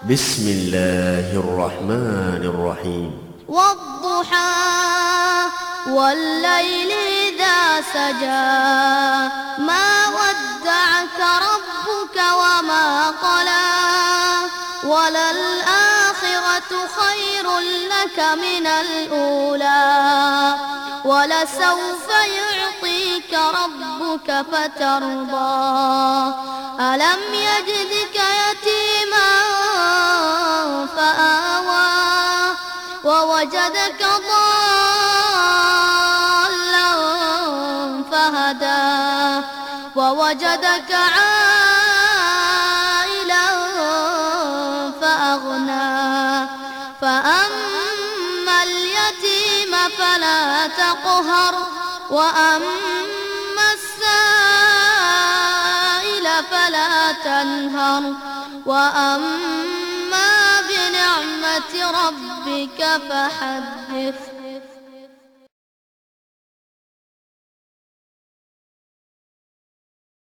بسم الله الرحمن الرحيم. والضحى والليل إذا سجى ما ودعك ربك وما قلى وللآخرة خير لك من الأولى ولسوف يعطيك ربك فترضى ألم يجدك يتيما فآوى ووجدك ضالا فهدى ووجدك عائلا فأغنى فأما اليتيم فلا تقهر وأما السائل فلا تنهر وأما بنعمة ربك فحدث.